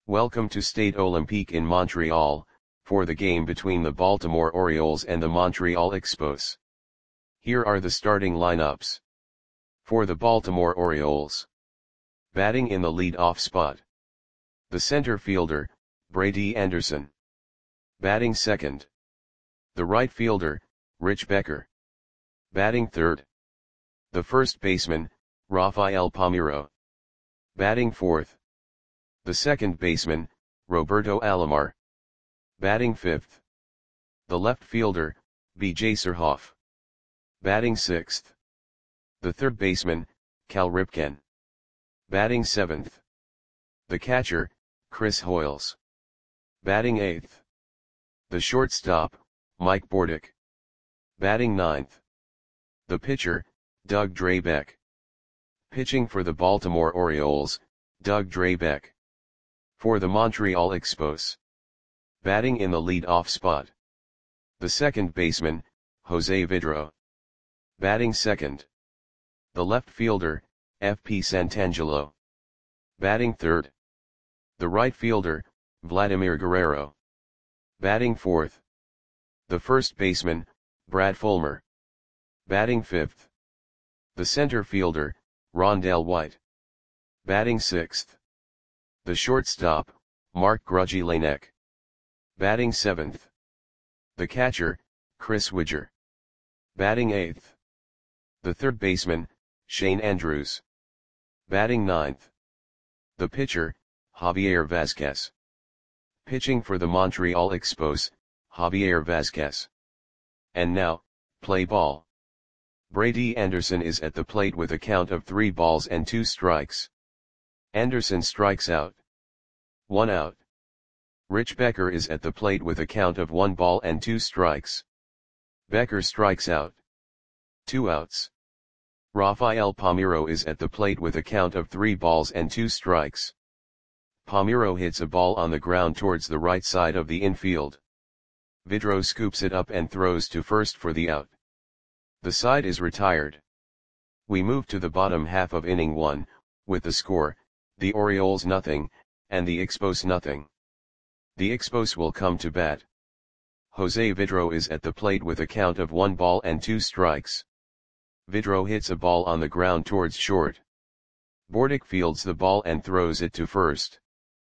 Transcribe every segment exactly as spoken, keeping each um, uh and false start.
Welcome to Stade Olympique in Montreal, for the game between the Baltimore Orioles and the Montreal Expos. Here are the starting lineups. For the Baltimore Orioles. Batting in the lead-off spot. The center fielder, Brady Anderson. Batting second. The right fielder, Rich Becker. Batting third. The first baseman, Rafael Palmeiro. Batting fourth. The second baseman, Roberto Alomar. Batting fifth. The left fielder, B J Surhoff. Batting sixth. The third baseman, Cal Ripken. Batting seventh. The catcher, Chris Hoiles. Batting eighth. The shortstop, Mike Bordick. Batting ninth. The pitcher, Doug Drabek. Pitching for the Baltimore Orioles, Doug Drabek. For the Montreal Expos. Batting in the lead-off spot. The second baseman, Jose Vidro. Batting second. The left fielder, F P Santangelo. Batting third. The right fielder, Vladimir Guerrero. Batting fourth. The first baseman, Brad Fulmer. Batting fifth. The center fielder, Rondell White. Batting sixth. The shortstop, Mark Grudzielanek. Batting seventh. The catcher, Chris Widger. Batting eighth. The third baseman, Shane Andrews. Batting ninth. The pitcher, Javier Vazquez. Pitching for the Montreal Expos, Javier Vazquez. And now, play ball. Brady Anderson is at the plate with a count of three balls and two strikes. Anderson strikes out. One out. Rich Becker is at the plate with a count of one ball and two strikes. Becker strikes out. Two outs. Rafael Palmeiro is at the plate with a count of three balls and two strikes. Palmeiro hits a ball on the ground towards the right side of the infield. Vidro scoops it up and throws to first for the out. The side is retired. We move to the bottom half of inning one, with the score, the Orioles nothing, and the Expos nothing. The Expos will come to bat. Jose Vidro is at the plate with a count of one ball and two strikes. Vidro hits a ball on the ground towards short. Bordick fields the ball and throws it to first.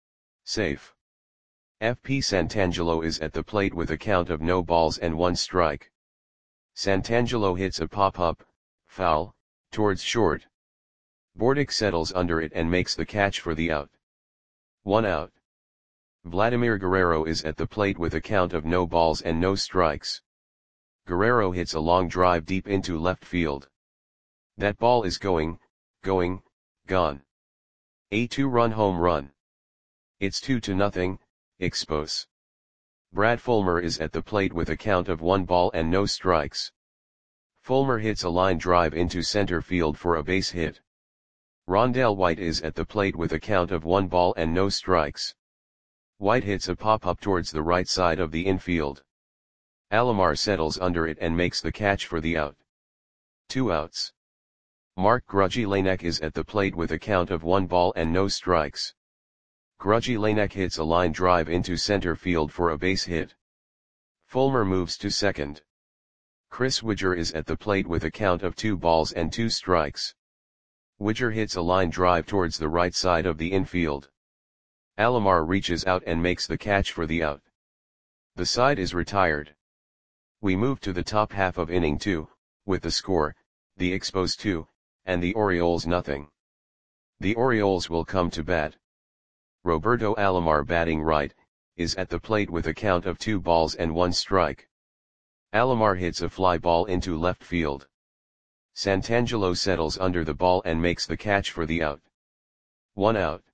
Safe. F P Santangelo is at the plate with a count of no balls and one strike. Santangelo hits a pop-up, foul, towards short. Bordick settles under it and makes the catch for the out. One out. Vladimir Guerrero is at the plate with a count of no balls and no strikes. Guerrero hits a long drive deep into left field. That ball is going, going, gone. A two-run home run. It's two to nothing, Expos. Brad Fulmer is at the plate with a count of one ball and no strikes. Fulmer hits a line drive into center field for a base hit. Rondell White is at the plate with a count of one ball and no strikes. White hits a pop-up towards the right side of the infield. Alomar settles under it and makes the catch for the out. Two outs. Mark Grudzielanek is at the plate with a count of one ball and no strikes. Grudzielanek hits a line drive into center field for a base hit. Fulmer moves to second. Chris Widger is at the plate with a count of two balls and two strikes. Widger hits a line drive towards the right side of the infield. Alomar reaches out and makes the catch for the out. The side is retired. We move to the top half of inning two, with the score, the Expos two, and the Orioles nothing. The Orioles will come to bat. Roberto Alomar, batting right, is at the plate with a count of two balls and one strike. Alomar hits a fly ball into left field. Santangelo settles under the ball and makes the catch for the out. One out.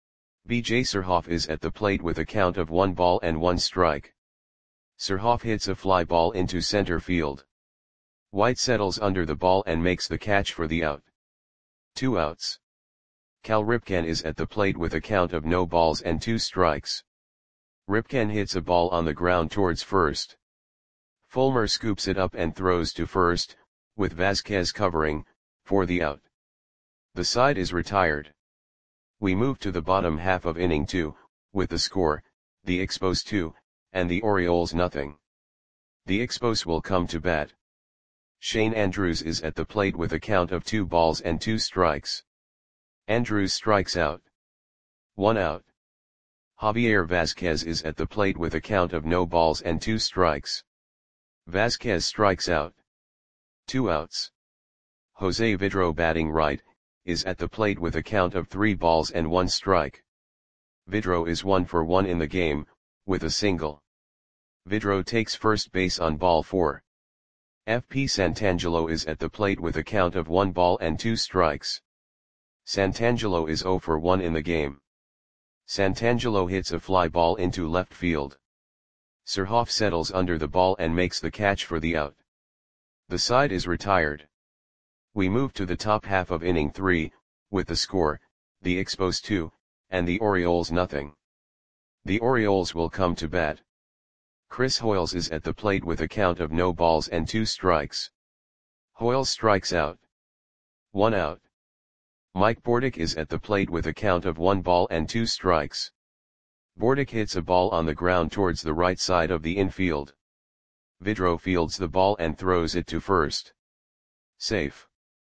B J Surhoff is at the plate with a count of one ball and one strike. Surhoff hits a fly ball into center field. White settles under the ball and makes the catch for the out. Two outs. Cal Ripken is at the plate with a count of no balls and two strikes. Ripken hits a ball on the ground towards first. Fulmer scoops it up and throws to first, with Vazquez covering, for the out. The side is retired. We move to the bottom half of inning two, with the score, the Expos two, and the Orioles nothing. The Expos will come to bat. Shane Andrews is at the plate with a count of two balls and two strikes. Andrews strikes out. One out. Javier Vazquez is at the plate with a count of no balls and two strikes. Vazquez strikes out. Two outs. Jose Vidro, batting right, is at the plate with a count of three balls and one strike. Vidro is one for one in the game, with a single. Vidro takes first base on ball four. F P Santangelo is at the plate with a count of one ball and two strikes. Santangelo is zero for one in the game. Santangelo hits a fly ball into left field. Surhoff settles under the ball and makes the catch for the out. The side is retired. We move to the top half of inning three, with the score, the Expos two, and the Orioles nothing. The Orioles will come to bat. Chris Hoiles is at the plate with a count of no balls and two strikes. Hoiles strikes out. One out. Mike Bordick is at the plate with a count of one ball and two strikes. Bordick hits a ball on the ground towards the right side of the infield. Vidro fields the ball and throws it to first. Safe.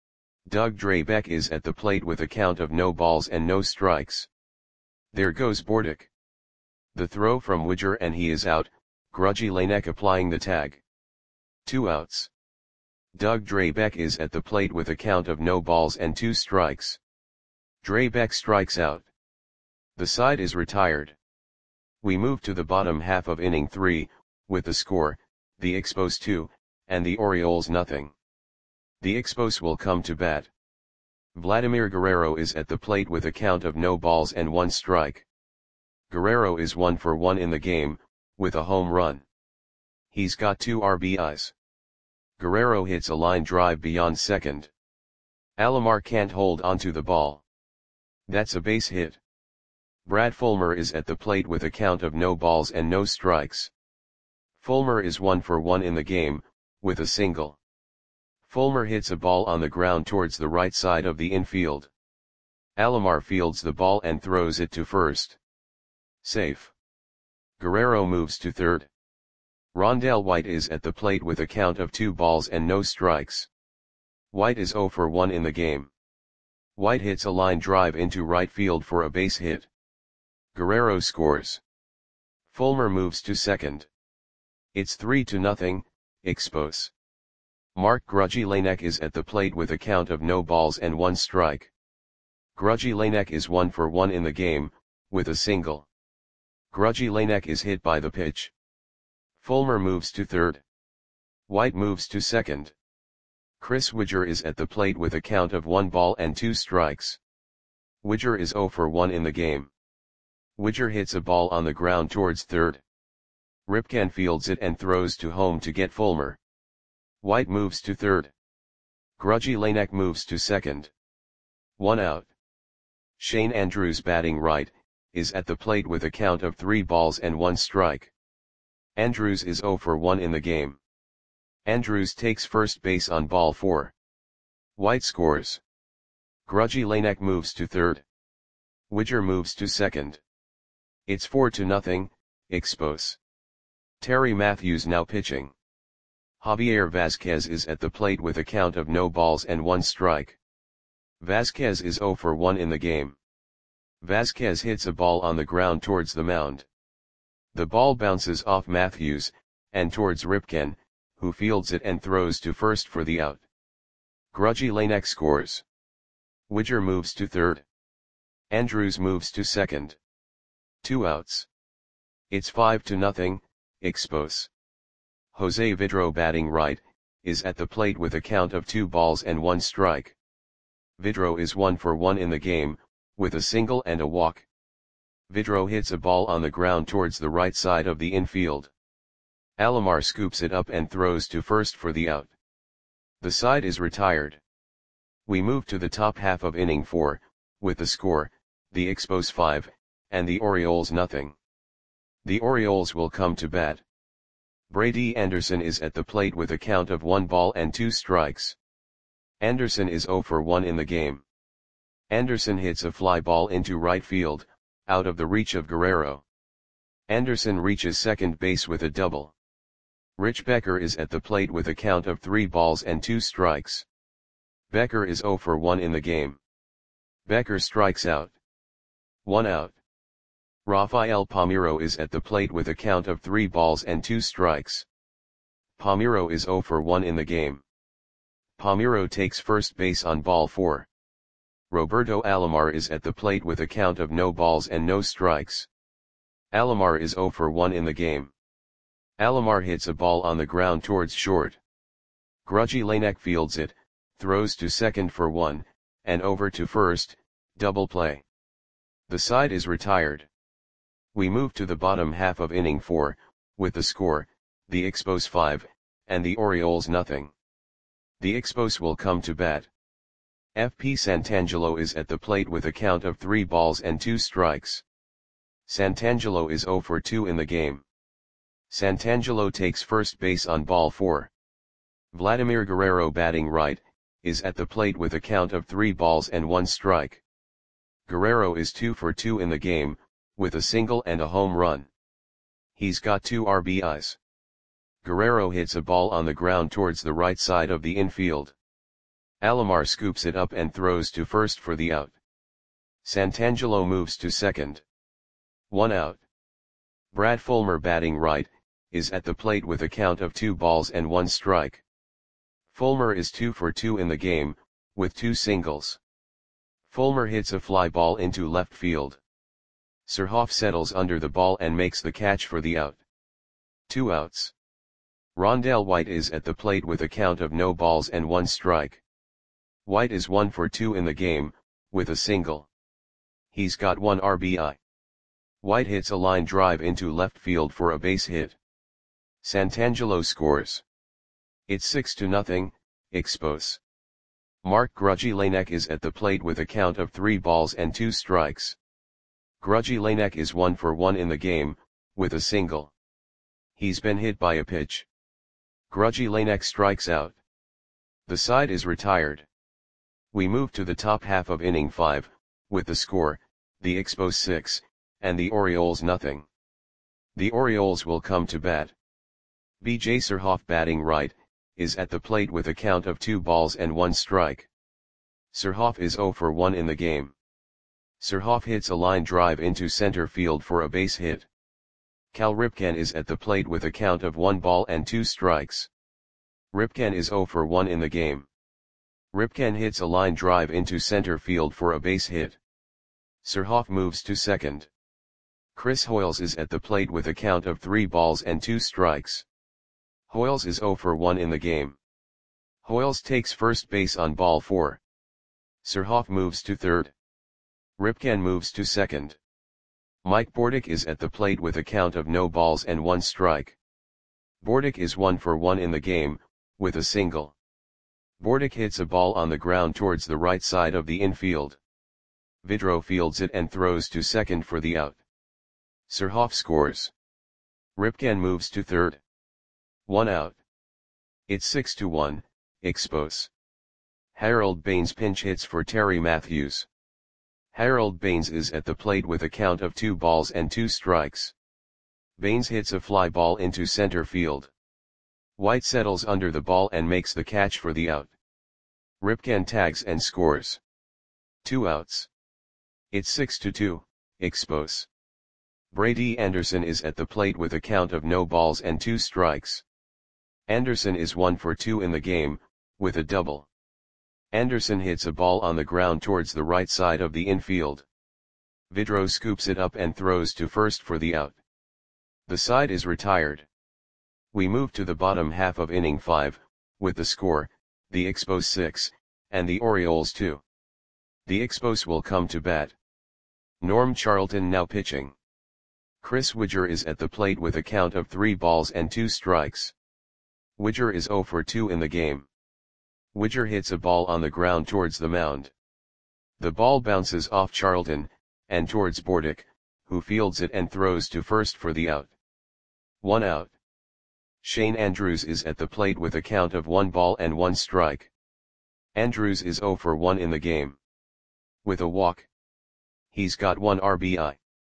Doug Drabek is at the plate with a count of no balls and no strikes. There goes Bordick. The throw from Widger and he is out, Grudgy Lanek applying the tag. Two outs. Doug Drabek is at the plate with a count of no balls and two strikes. Drabek strikes out. The side is retired. We move to the bottom half of inning three, with the score, the Expos two, and the Orioles nothing. The Expos will come to bat. Vladimir Guerrero is at the plate with a count of no balls and one strike. Guerrero is one for one in the game, with a home run. He's got two R B Is. Guerrero hits a line drive beyond second. Alomar can't hold onto the ball. That's a base hit. Brad Fulmer is at the plate with a count of no balls and no strikes. Fulmer is one for one in the game, with a single. Fulmer hits a ball on the ground towards the right side of the infield. Alomar fields the ball and throws it to first. Safe. Guerrero moves to third. Rondell White is at the plate with a count of two balls and no strikes. White is zero for one in the game. White hits a line drive into right field for a base hit. Guerrero scores. Fulmer moves to second. It's three to nothing, Expos. Mark Grudgy Lanek is at the plate with a count of no balls and one strike. Grudgy Lanek is one for one in the game, with a single. Grudgy Lanek is hit by the pitch. Fulmer moves to third. White moves to second. Chris Widger is at the plate with a count of one ball and two strikes. Widger is zero for one in the game. Widger hits a ball on the ground towards third. Ripken fields it and throws to home to get Fulmer. White moves to third. Grudgy Lanek moves to second. One out. Shane Andrews, batting right, is at the plate with a count of three balls and one strike. Andrews is zero for one in the game. Andrews takes first base on ball four. White scores. Grudgy Lanek moves to third. Widger moves to second. It's four to nothing, Expos. Terry Matthews now pitching. Javier Vazquez is at the plate with a count of no balls and one strike. Vazquez is zero for one in the game. Vazquez hits a ball on the ground towards the mound. The ball bounces off Matthews, and towards Ripken, who fields it and throws to first for the out. Grudgy Lanek scores. Widger moves to third. Andrews moves to second. Two outs. It's five to nothing, Expos. Jose Vidro, batting right, is at the plate with a count of two balls and one strike. Vidro is one for one in the game, with a single and a walk. Vidro hits a ball on the ground towards the right side of the infield. Alomar scoops it up and throws to first for the out. The side is retired. We move to the top half of inning four, with the score, the Expos five, and the Orioles nothing. The Orioles will come to bat. Brady Anderson is at the plate with a count of one ball and two strikes. Anderson is zero for one in the game. Anderson hits a fly ball into right field, out of the reach of Guerrero. Anderson reaches second base with a double. Rich Becker is at the plate with a count of three balls and two strikes. Becker is zero for one in the game. Becker strikes out. One out. Rafael Palmeiro is at the plate with a count of three balls and two strikes. Palmeiro is zero for one in the game. Palmeiro takes first base on ball four. Roberto Alomar is at the plate with a count of no balls and no strikes. Alomar is zero for one in the game. Alomar hits a ball on the ground towards short. Grudgy Lanek fields it, throws to second for one, and over to first, double play. The side is retired. We move to the bottom half of inning four, with the score, the Expos five, and the Orioles nothing. The Expos will come to bat. F P Santangelo is at the plate with a count of three balls and two strikes. Santangelo is zero for two in the game. Santangelo takes first base on ball four. Vladimir Guerrero, batting right, is at the plate with a count of three balls and one strike. Guerrero is two for two in the game, with a single and a home run. He's got two R B Is. Guerrero hits a ball on the ground towards the right side of the infield. Alomar scoops it up and throws to first for the out. Santangelo moves to second. One out. Brad Fulmer, batting right, is at the plate with a count of two balls and one strike. Fulmer is two for two in the game, with two singles. Fulmer hits a fly ball into left field. Surhoff settles under the ball and makes the catch for the out. Two outs. Rondell White is at the plate with a count of no balls and one strike. White is one for two in the game, with a single. He's got one R B I. White hits a line drive into left field for a base hit. Santangelo scores. It's six to nothing, Expos. Mark Grudgy Lanek is at the plate with a count of three balls and two strikes. Grudgy Lanek is one for one in the game, with a single. He's been hit by a pitch. Grudgy Lanek strikes out. The side is retired. We move to the top half of inning five, with the score, the Expos six, and the Orioles nothing. The Orioles will come to bat. B J Surhoff, batting right, is at the plate with a count of two balls and one strike. Surhoff is zero for one in the game. Surhoff hits a line drive into center field for a base hit. Cal Ripken is at the plate with a count of one ball and two strikes. Ripken is zero for one in the game. Ripken hits a line drive into center field for a base hit. Surhoff moves to second. Chris Hoiles is at the plate with a count of three balls and two strikes. Hoiles is zero for one in the game. Hoiles takes first base on ball four. Surhoff moves to third. Ripken moves to second. Mike Bordick is at the plate with a count of no balls and one strike. Bordick is one for one in the game, with a single. Bordick hits a ball on the ground towards the right side of the infield. Vidro fields it and throws to second for the out. Surhoff scores. Ripken moves to third. One out. It's six to one, Expos. Harold Baines pinch hits for Terry Matthews. Harold Baines is at the plate with a count of two balls and two strikes. Baines hits a fly ball into center field. White settles under the ball and makes the catch for the out. Ripken tags and scores. Two outs. It's six to two, Expos. Brady Anderson is at the plate with a count of no balls and two strikes. Anderson is one for two in the game, with a double. Anderson hits a ball on the ground towards the right side of the infield. Vidro scoops it up and throws to first for the out. The side is retired. We move to the bottom half of inning five, with the score, the Expos six, and the Orioles two. The Expos will come to bat. Norm Charlton now pitching. Chris Widger is at the plate with a count of three balls and two strikes. Widger is zero for two in the game. Widger hits a ball on the ground towards the mound. The ball bounces off Charlton, and towards Bordick, who fields it and throws to first for the out. One out. Shane Andrews is at the plate with a count of one ball and one strike. Andrews is zero for one in the game. With a walk. He's got one R B I.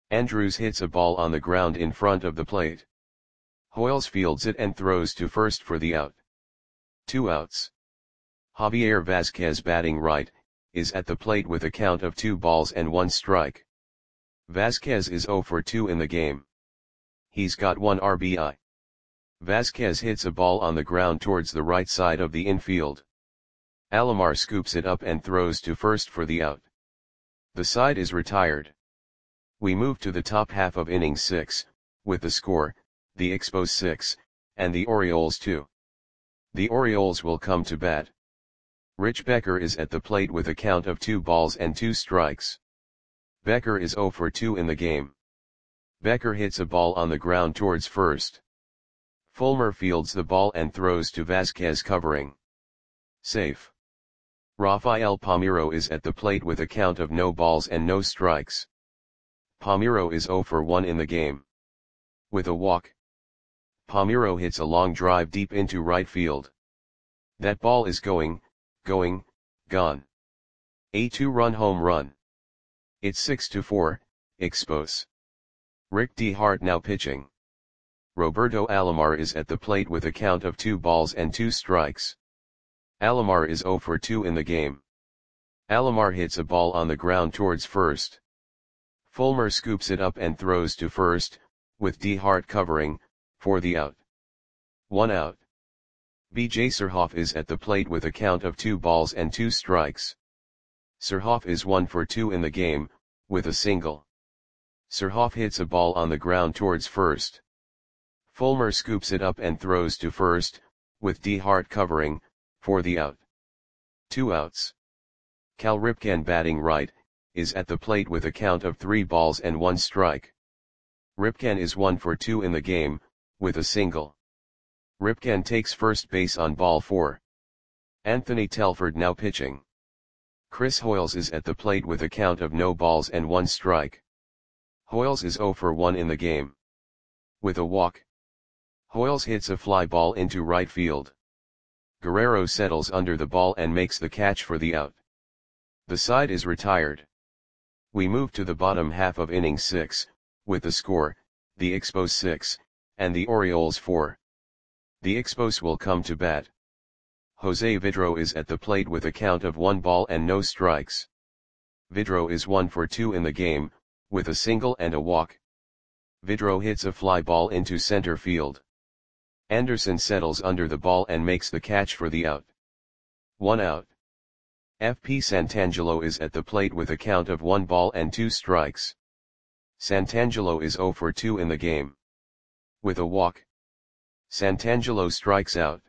Andrews hits a ball on the ground in front of the plate. Hoyles fields it and throws to first for the out. Two outs. Javier Vazquez, batting right, is at the plate with a count of two balls and one strike. Vazquez is oh for two in the game. He's got one R B I. Vazquez hits a ball on the ground towards the right side of the infield. Alomar scoops it up and throws to first for the out. The side is retired. We move to the top half of inning six, with the score, the Expos six, and the Orioles two. The Orioles will come to bat. Rich Becker is at the plate with a count of two balls and two strikes. Becker is oh for two in the game. Becker hits a ball on the ground towards first. Fulmer fields the ball and throws to Vazquez, covering. Safe. Rafael Palmeiro is at the plate with a count of no balls and no strikes. Palmeiro is oh for one in the game. With a walk, Palmeiro hits a long drive deep into right field. That ball is going, going, gone. A two-run home run. It's six to four, Expos. Rick DeHart now pitching. Roberto Alomar is at the plate with a count of two balls and two strikes. Alomar is oh for two in the game. Alomar hits a ball on the ground towards first. Fulmer scoops it up and throws to first, with DeHart covering, for the out. One out. B J Surhoff is at the plate with a count of two balls and two strikes. Surhoff is one for two in the game, with a single. Surhoff hits a ball on the ground towards first. Fulmer scoops it up and throws to first, with DeHart covering, for the out. Two outs. Cal Ripken, batting right, is at the plate with a count of three balls and one strike. Ripken is one for two in the game, with a single. Ripken takes first base on ball four. Anthony Telford now pitching. Chris Hoyles is at the plate with a count of no balls and one strike. Hoyles is oh for one in the game. With a walk, Hoyles hits a fly ball into right field. Guerrero settles under the ball and makes the catch for the out. The side is retired. We move to the bottom half of inning six, with the score, the Expos six, and the Orioles four. The Expos will come to bat. Jose Vidro is at the plate with a count of one ball and no strikes. Vidro is one for two in the game, with a single and a walk. Vidro hits a fly ball into center field. Anderson settles under the ball and makes the catch for the out. One out. F P Santangelo is at the plate with a count of one ball and two strikes. Santangelo is oh for two in the game. With a walk, Santangelo strikes out.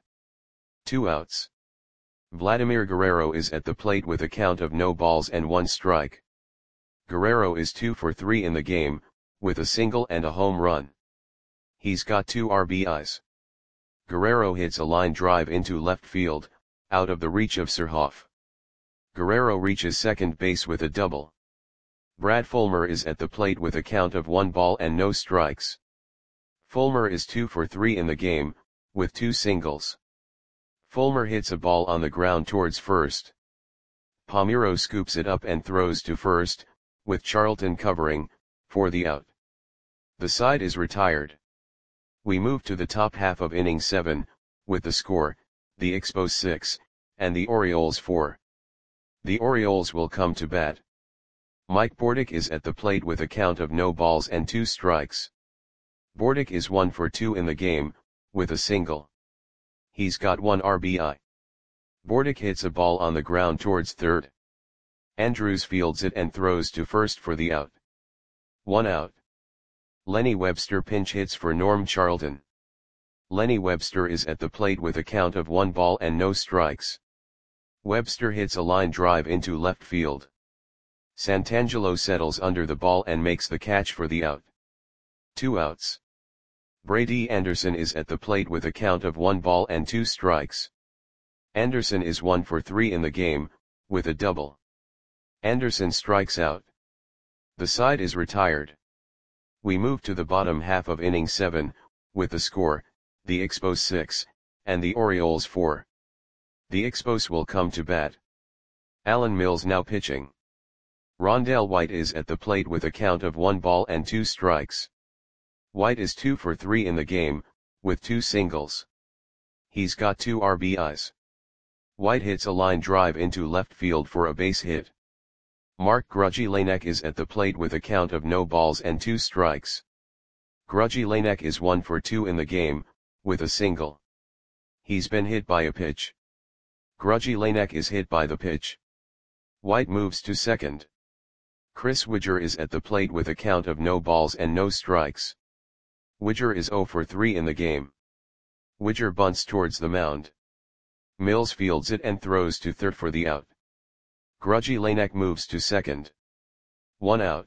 Two outs. Vladimir Guerrero is at the plate with a count of no balls and one strike. Guerrero is two for three in the game, with a single and a home run. He's got two R B Is. Guerrero hits a line drive into left field, out of the reach of Surhoff. Guerrero reaches second base with a double. Brad Fulmer is at the plate with a count of one ball and no strikes. Fulmer is two for three in the game, with two singles. Fulmer hits a ball on the ground towards first. Palmeiro scoops it up and throws to first, with Charlton covering, for the out. The side is retired. We move to the top half of inning seven, with the score, the Expos six, and the Orioles four. The Orioles will come to bat. Mike Bordick is at the plate with a count of no balls and two strikes. Bordick is one for two in the game, with a single. He's got one R B I. Bordick hits a ball on the ground towards third. Andrews fields it and throws to first for the out. One out. Lenny Webster pinch hits for Norm Charlton. Lenny Webster is at the plate with a count of one ball and no strikes. Webster hits a line drive into left field. Santangelo settles under the ball and makes the catch for the out. Two outs. Brady Anderson is at the plate with a count of one ball and two strikes. Anderson is one for three in the game, with a double. Anderson strikes out. The side is retired. We move to the bottom half of inning seven, with the score, the Expos six, and the Orioles four. The Expos will come to bat. Alan Mills now pitching. Rondell White is at the plate with a count of one ball and two strikes. White is two for three in the game, with two singles. He's got two R B Is. White hits a line drive into left field for a base hit. Mark Grudzielanek is at the plate with a count of no balls and two strikes. Grudzielanek is one for two in the game, with a single. He's been hit by a pitch. Grudzielanek is hit by the pitch. White moves to second. Chris Widger is at the plate with a count of no balls and no strikes. Widger is zero for three in the game. Widger bunts towards the mound. Mills fields it and throws to third for the out. Grudzielanek moves to second. One out.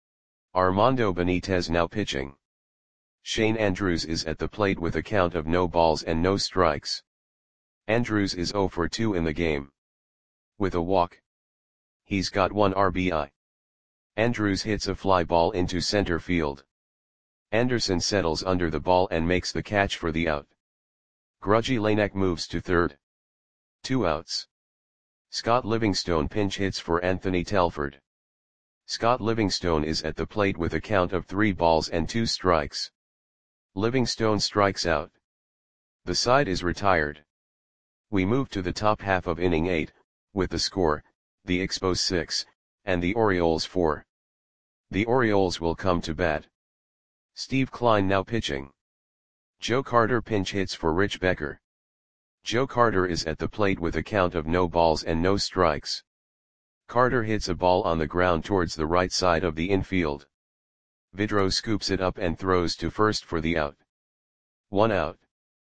Armando Benitez now pitching. Shane Andrews is at the plate with a count of no balls and no strikes. Andrews is zero for two in the game. With a walk. He's got one R B I. Andrews hits a fly ball into center field. Anderson settles under the ball and makes the catch for the out. Grudzielanek moves to third. Two outs. Scott Livingstone pinch hits for Anthony Telford. Scott Livingstone is at the plate with a count of three balls and two strikes. Livingstone strikes out. The side is retired. We move to the top half of inning eight, with the score, the Expos six, and the Orioles four. The Orioles will come to bat. Steve Kline now pitching. Joe Carter pinch hits for Rich Becker. Joe Carter is at the plate with a count of no balls and no strikes. Carter hits a ball on the ground towards the right side of the infield. Vidro scoops it up and throws to first for the out. One out.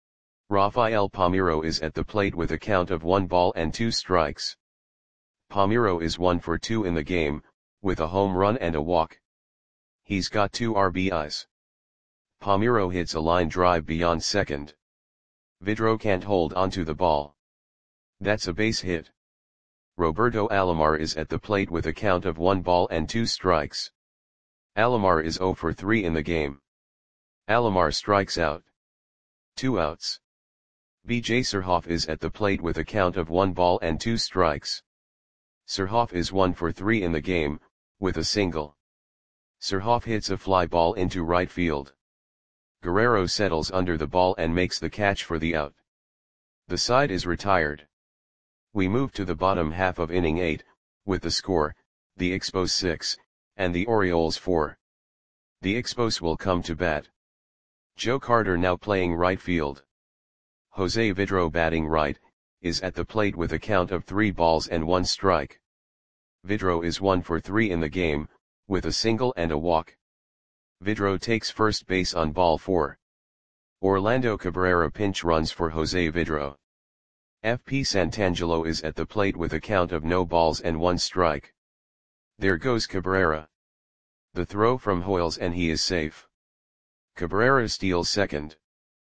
Rafael Palmeiro is at the plate with a count of one ball and two strikes. Palmeiro is one for two in the game, with a home run and a walk. He's got two R B Is. Palmeiro hits a line drive beyond second. Vidro can't hold onto the ball. That's a base hit. Roberto Alomar is at the plate with a count of one ball and two strikes. Alomar is zero for three in the game. Alomar strikes out. Two outs. B J Surhoff is at the plate with a count of one ball and two strikes. Surhoff is one for three in the game, with a single. Surhoff hits a fly ball into right field. Guerrero settles under the ball and makes the catch for the out. The side is retired. We move to the bottom half of inning eight, with the score, the Expos six, and the Orioles four. The Expos will come to bat. Joe Carter now playing right field. Jose Vidro batting right, is at the plate with a count of three balls and one strike. Vidro is one for three in the game, with a single and a walk. Vidro takes first base on ball four. Orlando Cabrera pinch runs for Jose Vidro. F P Santangelo is at the plate with a count of no balls and one strike. There goes Cabrera. The throw from Hoyles and he is safe. Cabrera steals second.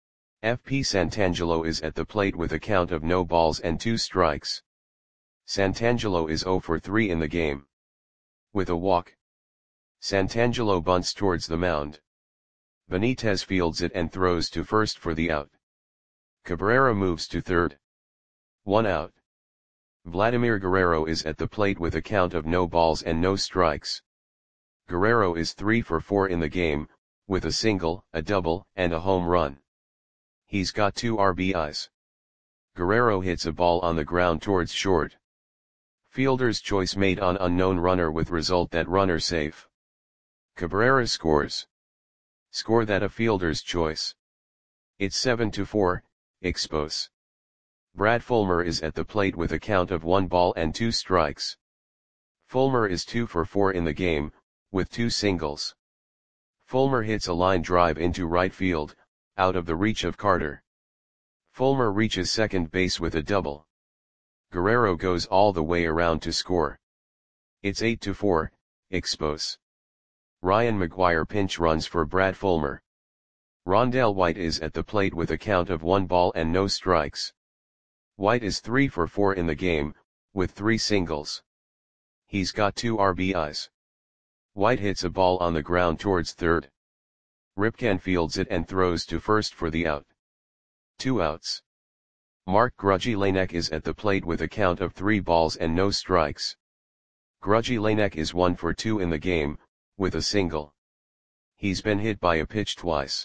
F P Santangelo is at the plate with a count of no balls and two strikes. Santangelo is zero for three in the game. With a walk. Santangelo bunts towards the mound. Benitez fields it and throws to first for the out. Cabrera moves to third. One out. Vladimir Guerrero is at the plate with a count of no balls and no strikes. Guerrero is three for four in the game, with a single, a double, and a home run. He's got two R B Is. Guerrero hits a ball on the ground towards short. Fielder's choice made on unknown runner with result that runner safe. Cabrera scores. Score that a fielder's choice. It's seven to four, Expos. Brad Fulmer is at the plate with a count of one ball and two strikes. Fulmer is two for four in the game, with two singles. Fulmer hits a line drive into right field, out of the reach of Carter. Fulmer reaches second base with a double. Guerrero goes all the way around to score. It's eight to four, Expos. Ryan McGuire pinch runs for Brad Fulmer. Rondell White is at the plate with a count of one ball and no strikes. White is three for four in the game, with three singles. He's got two R B Is. White hits a ball on the ground towards third. Ripken fields it and throws to first for the out. Two outs. Mark Grudzielanek is at the plate with a count of three balls and no strikes. Grudgy Laennec is one for two in the game, with a single. He's been hit by a pitch twice.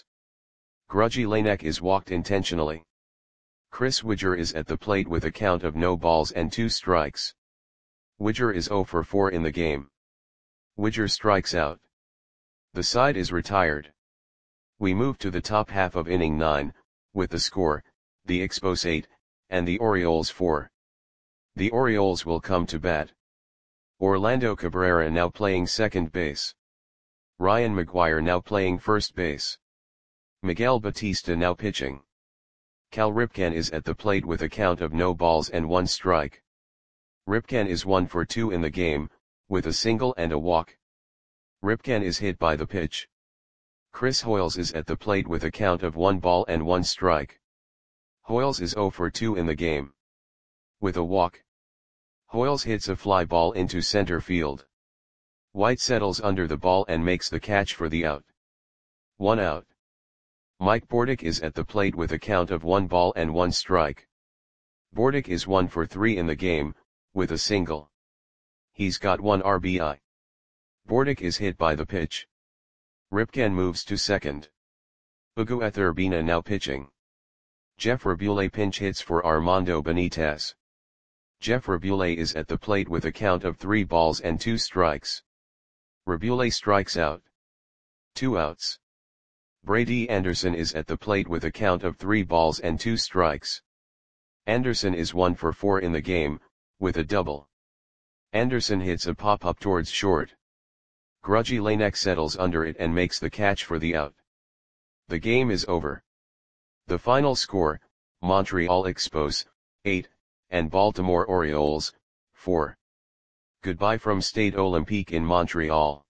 Grudgy Laennec is walked intentionally. Chris Widger is at the plate with a count of no balls and two strikes. Widger is zero for four in the game. Widger strikes out. The side is retired. We move to the top half of inning nine, with the score, the Expos eight, and the Orioles four. The Orioles will come to bat. Orlando Cabrera now playing second base. Ryan McGuire now playing first base. Miguel Batista now pitching. Cal Ripken is at the plate with a count of no balls and one strike. Ripken is one for two in the game, with a single and a walk. Ripken is hit by the pitch. Chris Hoiles is at the plate with a count of one ball and one strike. Hoiles is zero for two in the game. With a walk. Hoiles hits a fly ball into center field. White settles under the ball and makes the catch for the out. One out. Mike Bordick is at the plate with a count of one ball and one strike. Bordick is one for three in the game, with a single. He's got one R B I. Bordick is hit by the pitch. Ripken moves to second. Miguel Urbina now pitching. Jeff Rabule pinch hits for Armando Benitez. Jeff Rabule is at the plate with a count of three balls and two strikes. Rabule strikes out. Two outs. Brady Anderson is at the plate with a count of three balls and two strikes. Anderson is one for four in the game, with a double. Anderson hits a pop-up towards short. Grudgy Laennec settles under it and makes the catch for the out. The game is over. The final score, Montreal Expos, eight, and Baltimore Orioles, four. Goodbye from Stade Olympique in Montreal.